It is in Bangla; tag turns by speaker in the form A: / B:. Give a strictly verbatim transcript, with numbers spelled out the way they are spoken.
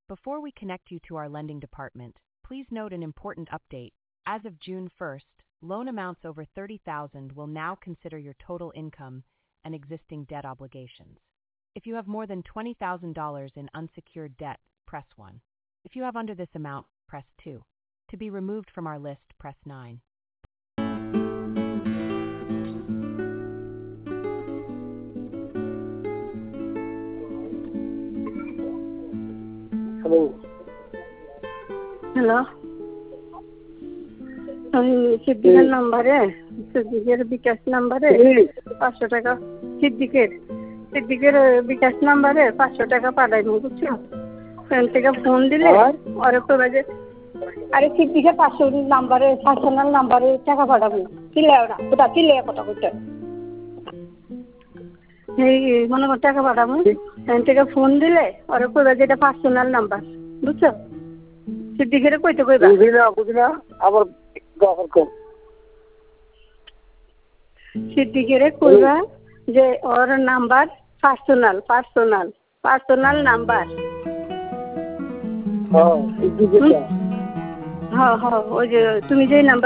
A: Before we connect you to our lending department, please note an important update. As of June first, loan amounts over thirty thousand dollars will now consider your total income and existing debt obligations. If you have more than twenty thousand dollars in unsecured debt, press one. If you have under this amount, press two. To be removed from our list, press nine.
B: Hello
C: hello আমি সিদ্দিকের নাম্বারে সিদ্দিকের বিকাশ নাম্বারে পাঁচশো টাকা সিদ্দিকের সিদ্দিকের বিকাশ নাম্বারে পাঁচশো টাকা পাঠাইবো বুঝছো ফোন থেকে ফোন দিলে ওরে কইবা যে আরে সিদ্দিকের পাঁচশো নাম্বারে পার্সোনাল নাম্বারে টাকা পাঠাবো চিল্লায় ওরা ওটা চিল্লায় কথা কইতে এই মনে কর টাকা পাঠাবো ফোন থেকে ফোন দিলে ওরে কইবা যে এটা পার্সোনাল নাম্বার বুঝছো সিদ্দিকের কইতে কইবা
B: বুঝিনা বুঝিনা আবার গাফর কর
C: সিদ্দিকের কইবা যে ওর number personal personal personal number
B: হ্যাঁ সিদ্দিকের
C: হ্যাঁ হ্যাঁ ওই যে তুমি যে নাম্বার